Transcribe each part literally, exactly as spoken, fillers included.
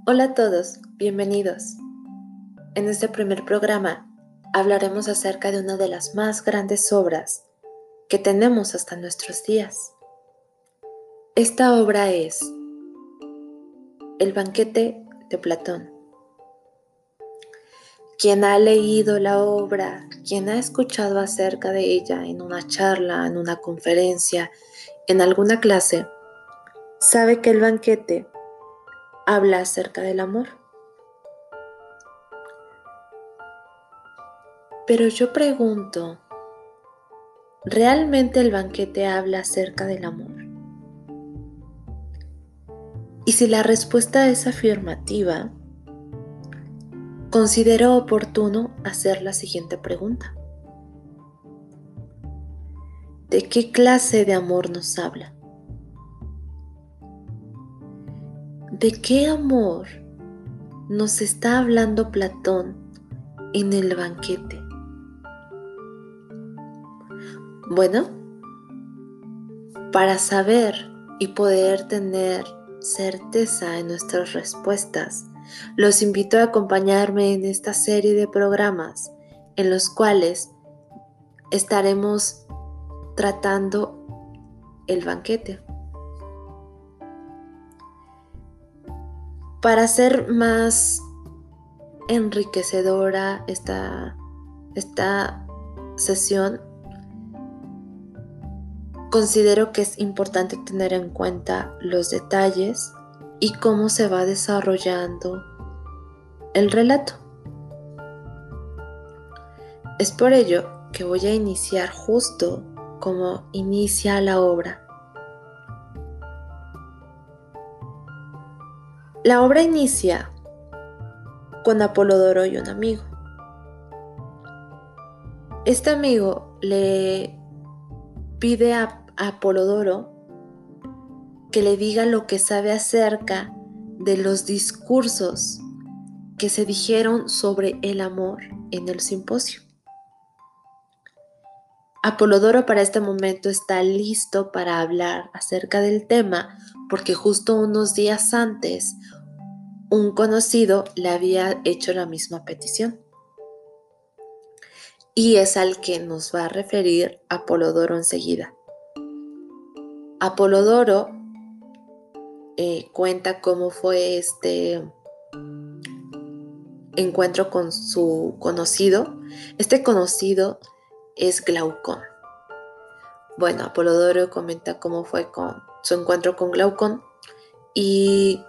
Hola a todos, bienvenidos. En este primer programa hablaremos acerca de una de las más grandes obras que tenemos hasta nuestros días. Esta obra es El banquete de Platón. Quien ha leído la obra, quien ha escuchado acerca de ella en una charla, en una conferencia, en alguna clase, sabe que el banquete habla acerca del amor. Pero yo pregunto, ¿realmente el banquete habla acerca del amor? Y si la respuesta es afirmativa, considero oportuno hacer la siguiente pregunta. ¿De qué clase de amor nos habla? ¿De qué amor nos está hablando Platón en el banquete? Bueno, para saber y poder tener certeza en nuestras respuestas, los invito a acompañarme en esta serie de programas en los cuales estaremos tratando el banquete. Para hacer más enriquecedora esta, esta sesión, considero que es importante tener en cuenta los detalles y cómo se va desarrollando el relato. Es por ello que voy a iniciar justo como inicia la obra. La obra inicia con Apolodoro y un amigo. Este amigo le pide a Apolodoro que le diga lo que sabe acerca de los discursos que se dijeron sobre el amor en el simposio. Apolodoro para este momento está listo para hablar acerca del tema porque justo unos días antes un conocido le había hecho la misma petición. Y es al que nos va a referir Apolodoro enseguida. Apolodoro eh, cuenta cómo fue este encuentro con su conocido. Este conocido es Glaucón. Bueno, Apolodoro comenta cómo fue con su encuentro con Glaucón y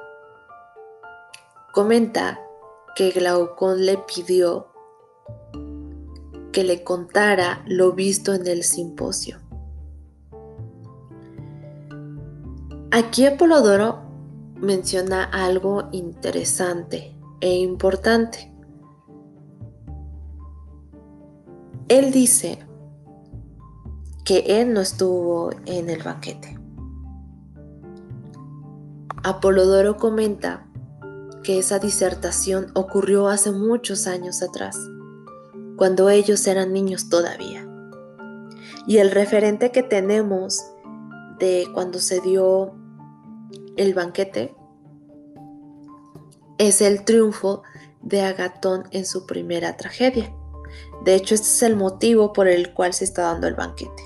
comenta que Glaucón le pidió que le contara lo visto en el simposio. Aquí Apolodoro menciona algo interesante e importante. Él dice que él no estuvo en el banquete. Apolodoro comenta que esa disertación ocurrió hace muchos años atrás, cuando ellos eran niños todavía. Y el referente que tenemos de cuando se dio el banquete es el triunfo de Agatón en su primera tragedia. De hecho, este es el motivo por el cual se está dando el banquete.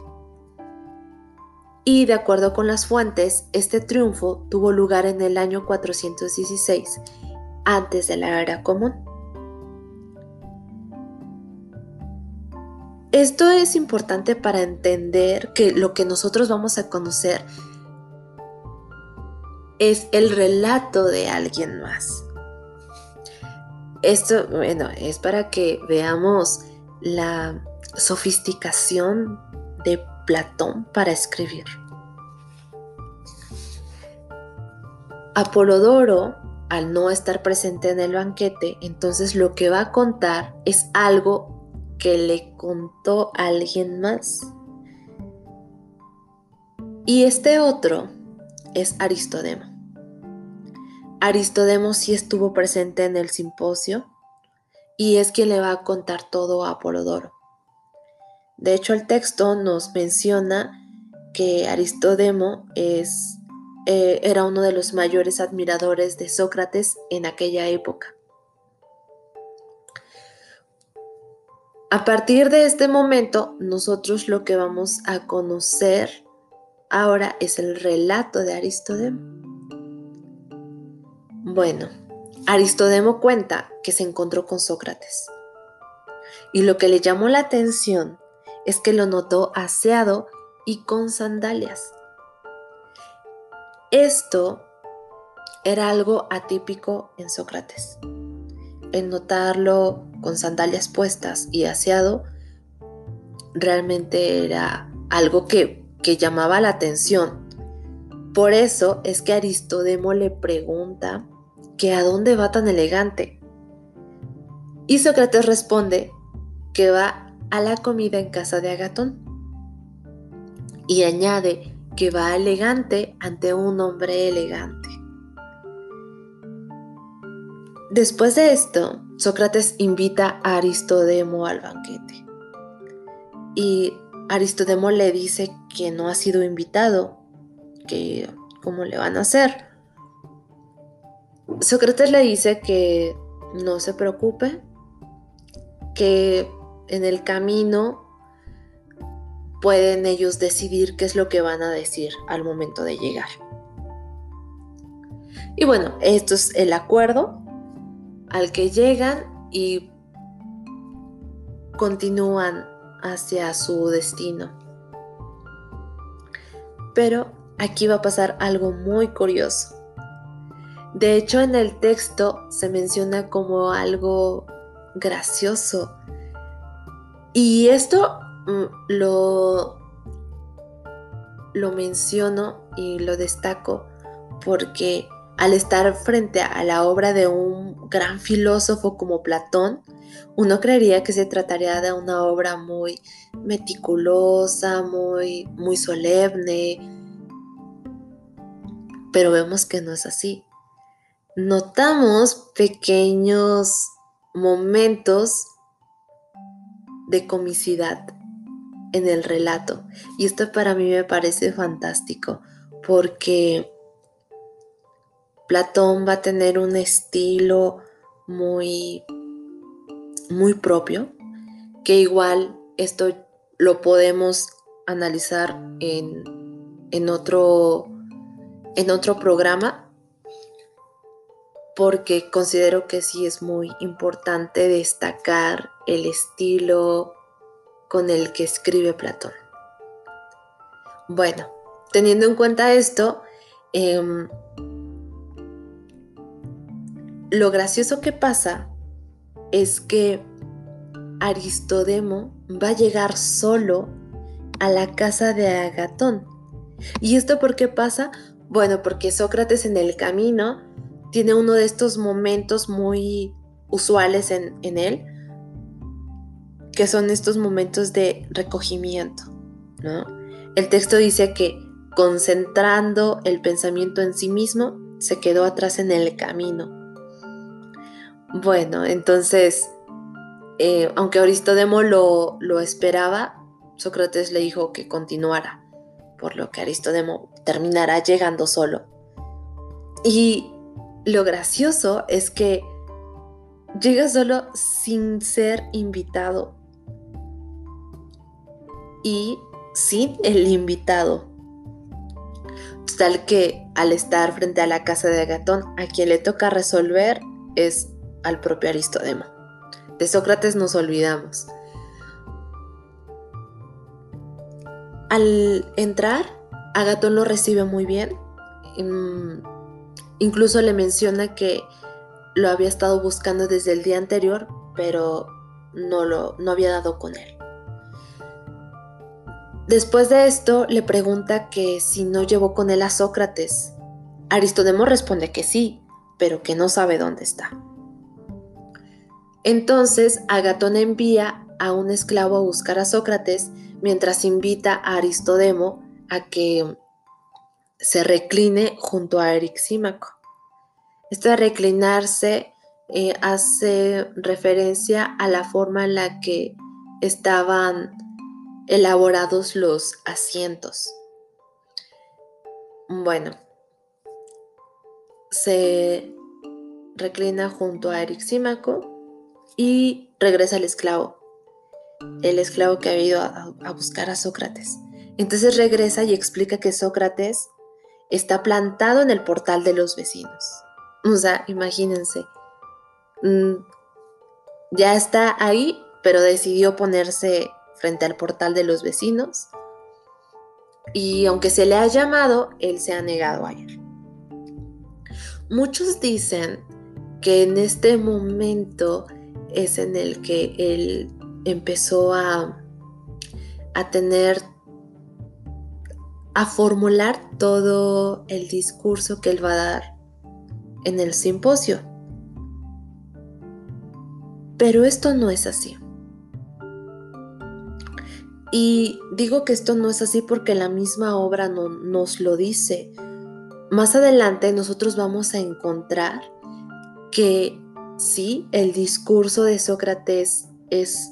Y de acuerdo con las fuentes, este triunfo tuvo lugar en el año cuatrocientos dieciséis, antes de la era común. Esto es importante para entender que lo que nosotros vamos a conocer es el relato de alguien más. Esto, bueno, es para que veamos la sofisticación de Platón para escribir. Apolodoro, al no estar presente en el banquete, entonces lo que va a contar es algo que le contó alguien más. Y este otro es Aristodemo. Aristodemo sí estuvo presente en el simposio y es quien le va a contar todo a Apolodoro. De hecho, el texto nos menciona que Aristodemo es eh, era uno de los mayores admiradores de Sócrates en aquella época. A partir de este momento, nosotros lo que vamos a conocer ahora es el relato de Aristodemo. Bueno, Aristodemo cuenta que se encontró con Sócrates y lo que le llamó la atención es que lo notó aseado y con sandalias. Esto era algo atípico en Sócrates. El notarlo con sandalias puestas y aseado realmente era algo que, que llamaba la atención. Por eso es que Aristodemo le pregunta que a dónde va tan elegante. Y Sócrates responde que va a la comida en casa de Agatón. Y añade que va elegante ante un hombre elegante. Después de esto, Sócrates invita a Aristodemo al banquete. Y Aristodemo le dice que no ha sido invitado, que cómo le van a hacer. Sócrates le dice que no se preocupe, que en el camino pueden ellos decidir qué es lo que van a decir al momento de llegar. Y bueno, esto es el acuerdo al que llegan y continúan hacia su destino. Pero aquí va a pasar algo muy curioso. De hecho, en el texto se menciona como algo gracioso. Y esto mm, lo, lo menciono y lo destaco porque al estar frente a la obra de un gran filósofo como Platón, uno creería que se trataría de una obra muy meticulosa, muy, muy solemne, pero vemos que no es así. Notamos pequeños momentos de comicidad en el relato, y esto para mí me parece fantástico porque Platón va a tener un estilo muy, muy propio, que igual esto lo podemos analizar en, en, otro, en otro programa, porque considero que sí es muy importante destacar el estilo con el que escribe Platón. Bueno, teniendo en cuenta esto, eh, lo gracioso que pasa es que Aristodemo va a llegar solo a la casa de Agatón. ¿Y esto por qué pasa? Bueno, porque Sócrates en el camino tiene uno de estos momentos muy usuales en, en él, que son estos momentos de recogimiento, ¿no? El texto dice que concentrando el pensamiento en sí mismo, se quedó atrás en el camino. Bueno, entonces, eh, aunque Aristodemo lo, lo esperaba, Sócrates le dijo que continuara, por lo que Aristodemo terminará llegando solo. Y lo gracioso es que llega solo sin ser invitado y sin el invitado. Tal que al estar frente a la casa de Agatón, a quien le toca resolver es al propio Aristodemo. De Sócrates nos olvidamos. Al entrar, Agatón lo recibe muy bien. Incluso le menciona que lo había estado buscando desde el día anterior, pero no, lo, no había dado con él. Después de esto, le pregunta que si no llevó con él a Sócrates. Aristodemo responde que sí, pero que no sabe dónde está. Entonces, Agatón envía a un esclavo a buscar a Sócrates, mientras invita a Aristodemo a que se recline junto a Erisímaco. Esto de reclinarse eh, hace referencia a la forma en la que estaban elaborados los asientos. Bueno, se reclina junto a Erisímaco y regresa el esclavo, el esclavo que había ido a, a buscar a Sócrates. Entonces regresa y explica que Sócrates está plantado en el portal de los vecinos. O sea, imagínense, mmm, ya está ahí, pero decidió ponerse frente al portal de los vecinos y aunque se le ha llamado, él se ha negado a ir. Muchos dicen que en este momento es en el que él empezó a, a tener, a formular todo el discurso que él va a dar en el simposio. Pero esto no es así. Y digo que esto no es así porque la misma obra no, nos lo dice. Más adelante nosotros vamos a encontrar que sí, el discurso de Sócrates es,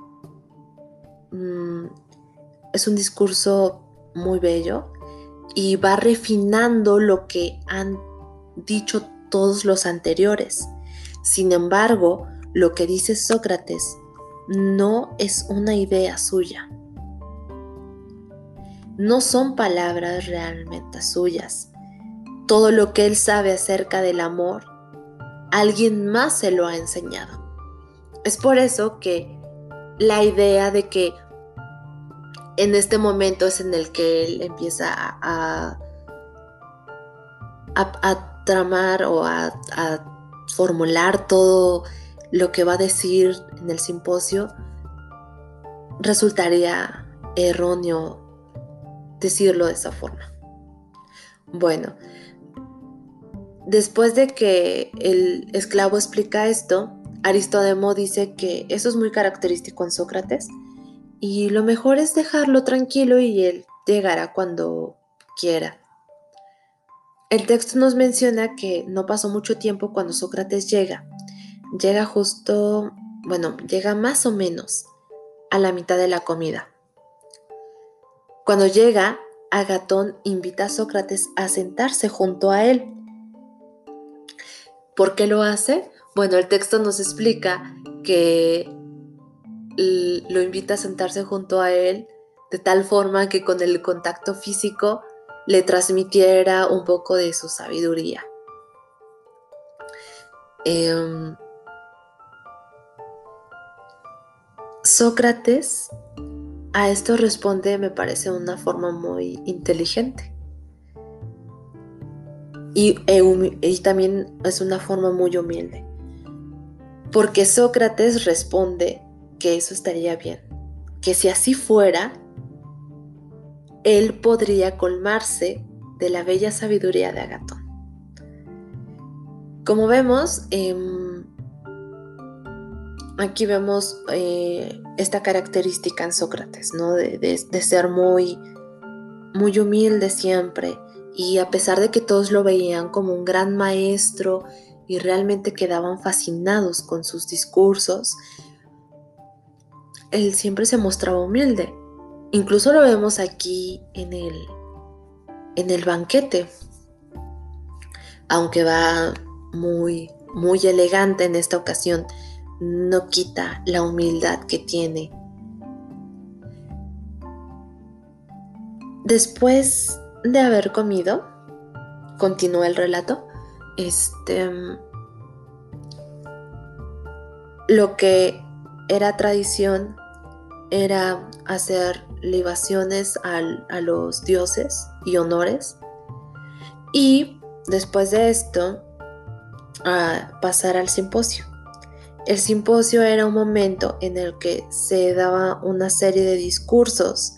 mm, es un discurso muy bello y va refinando lo que han dicho todos los anteriores. Sin embargo, lo que dice Sócrates no es una idea suya. No son palabras realmente suyas. Todo lo que él sabe acerca del amor, alguien más se lo ha enseñado. Es por eso que la idea de que en este momento es en el que él empieza a, a, a tramar o a, a formular todo lo que va a decir en el simposio, resultaría erróneo decirlo de esa forma. Bueno, después de que el esclavo explica esto, Aristodemo dice que eso es muy característico en Sócrates y lo mejor es dejarlo tranquilo y él llegará cuando quiera. El texto nos menciona que no pasó mucho tiempo cuando Sócrates llega. Llega justo, bueno, llega más o menos a la mitad de la comida. Cuando llega, Agatón invita a Sócrates a sentarse junto a él. ¿Por qué lo hace? Bueno, el texto nos explica que lo invita a sentarse junto a él de tal forma que con el contacto físico le transmitiera un poco de su sabiduría. Eh, Sócrates a esto responde, me parece, de una forma muy inteligente. Y, y también es una forma muy humilde. Porque Sócrates responde que eso estaría bien. Que si así fuera, él podría colmarse de la bella sabiduría de Agatón. Como vemos, eh, aquí vemos eh, esta característica en Sócrates, ¿no? De, de, de ser muy, muy humilde siempre. Y a pesar de que todos lo veían como un gran maestro y realmente quedaban fascinados con sus discursos, él siempre se mostraba humilde. Incluso lo vemos aquí en el, en el banquete. Aunque va muy, muy elegante en esta ocasión, no quita la humildad que tiene. Después de haber comido, continúa el relato, este, lo que era tradición era hacer libaciones al, a los dioses y honores, y después de esto a pasar al simposio. El simposio era un momento en el que se daba una serie de discursos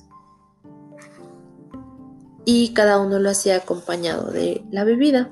y cada uno lo hacía acompañado de la bebida.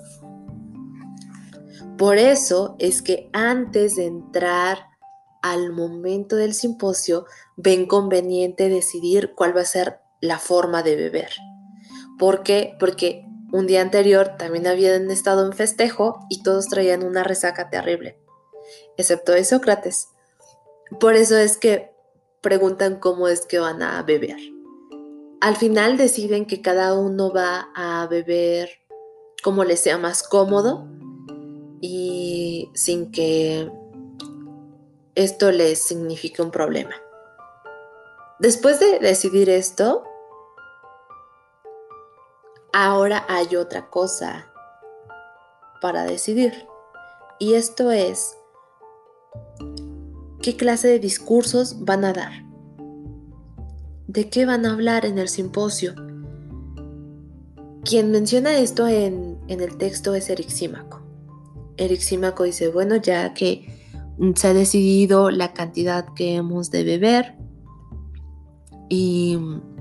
Por eso es que antes de entrar al momento del simposio, ven conveniente decidir cuál va a ser la forma de beber. ¿Por qué? Porque un día anterior también habían estado en festejo y todos traían una resaca terrible, excepto de Sócrates. Por eso es que preguntan cómo es que van a beber. Al final deciden que cada uno va a beber como les sea más cómodo y sin que esto les signifique un problema. Después de decidir esto, ahora hay otra cosa para decidir. Y esto es, ¿qué clase de discursos van a dar? ¿De qué van a hablar en el simposio? Quien menciona esto en, en el texto es Eryxímaco. Eryxímaco dice, bueno, ya que se ha decidido la cantidad que hemos de beber y,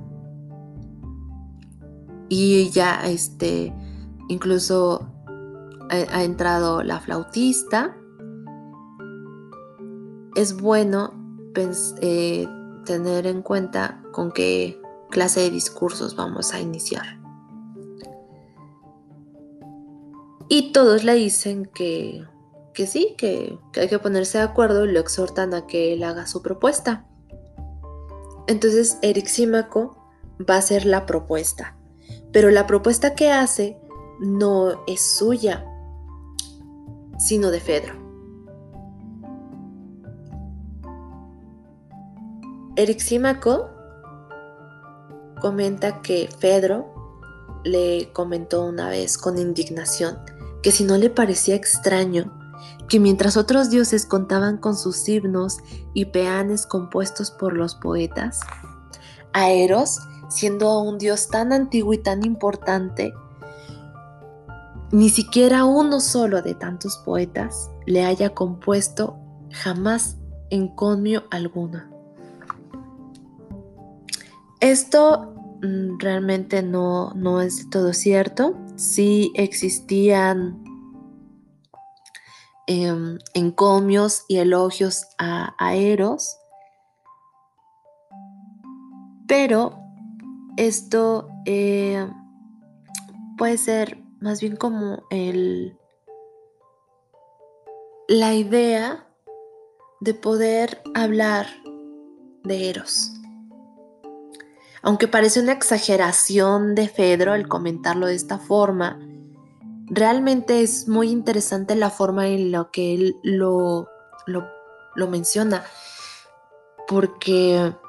y ya este, incluso ha, ha entrado la flautista, es bueno pens- eh, tener en cuenta con qué clase de discursos vamos a iniciar. Y todos le dicen que, que sí, que, que hay que ponerse de acuerdo y lo exhortan a que él haga su propuesta. Entonces Eryxímaco va a hacer la propuesta, pero la propuesta que hace no es suya, sino de Fedro. Eryxímaco comenta que Fedro le comentó una vez con indignación que si no le parecía extraño que mientras otros dioses contaban con sus himnos y peanes compuestos por los poetas, a Eros, siendo un dios tan antiguo y tan importante, ni siquiera uno solo de tantos poetas le haya compuesto jamás encomio alguno. Esto mm, realmente no, no es de todo cierto. Sí existían eh, encomios y elogios a, a Eros, pero esto eh, puede ser más bien como el, la idea de poder hablar de Eros. Aunque parece una exageración de Fedro el comentarlo de esta forma, realmente es muy interesante la forma en la que él lo, lo, lo menciona, porque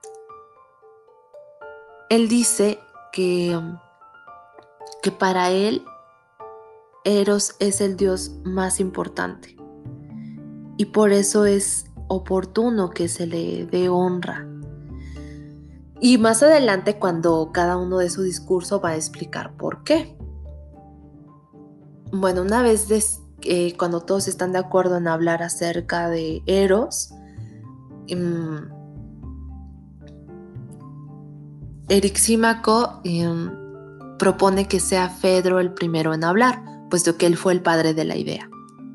él dice que, que para él Eros es el dios más importante y por eso es oportuno que se le dé honra. Y más adelante, cuando cada uno de su discurso va a explicar por qué. Bueno, una vez des, eh, cuando todos están de acuerdo en hablar acerca de Eros, um, Eryxímaco um, propone que sea Fedro el primero en hablar, puesto que él fue el padre de la idea.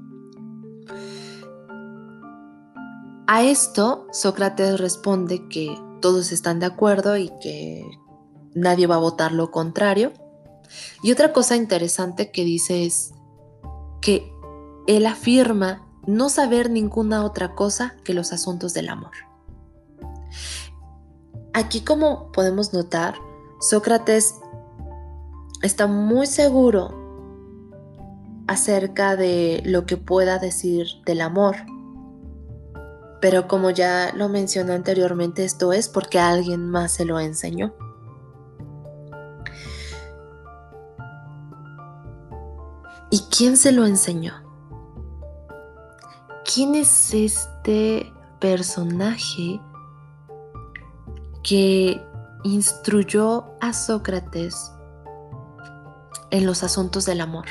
A esto, Sócrates responde que todos están de acuerdo y que nadie va a votar lo contrario. Y otra cosa interesante que dice es que él afirma no saber ninguna otra cosa que los asuntos del amor. Aquí, como podemos notar, Sócrates está muy seguro acerca de lo que pueda decir del amor. Pero como ya lo mencioné anteriormente, esto es porque alguien más se lo enseñó. ¿Y quién se lo enseñó? ¿Quién es este personaje que instruyó a Sócrates en los asuntos del amor?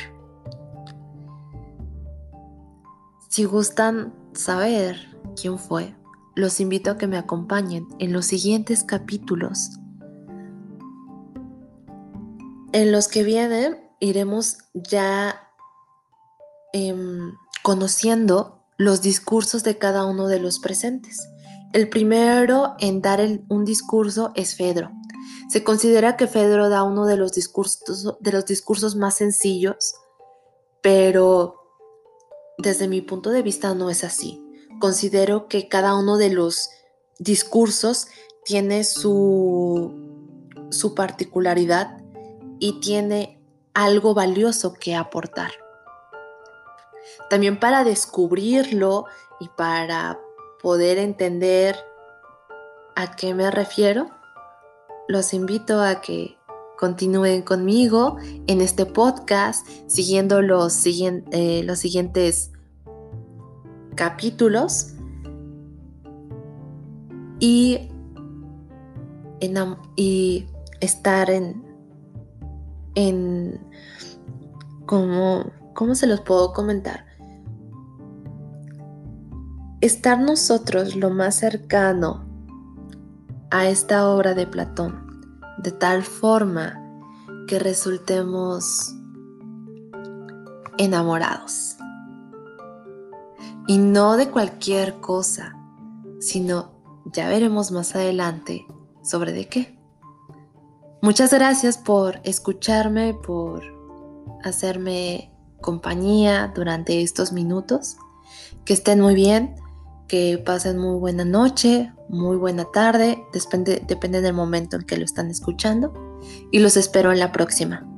Si gustan saber quién fue, los invito a que me acompañen en los siguientes capítulos. En los que vienen iremos ya eh, conociendo los discursos de cada uno de los presentes. El primero en dar el, un discurso es Fedro. Se considera que Fedro da uno de los discursos, de los discursos más sencillos, pero desde mi punto de vista no es así. Considero que cada uno de los discursos tiene su, su particularidad y tiene algo valioso que aportar. También para descubrirlo y para poder entender a qué me refiero, los invito a que continúen conmigo en este podcast, siguiendo los, siguiente, eh, los siguientes capítulos y, en, y estar en, en ¿cómo, ¿cómo se los puedo comentar? Estar nosotros lo más cercano a esta obra de Platón, de tal forma que resultemos enamorados. Y no de cualquier cosa, sino ya veremos más adelante sobre de qué. Muchas gracias por escucharme, por hacerme compañía durante estos minutos. Que estén muy bien, que pasen muy buena noche, muy buena tarde, depende, depende del momento en que lo están escuchando, y los espero en la próxima.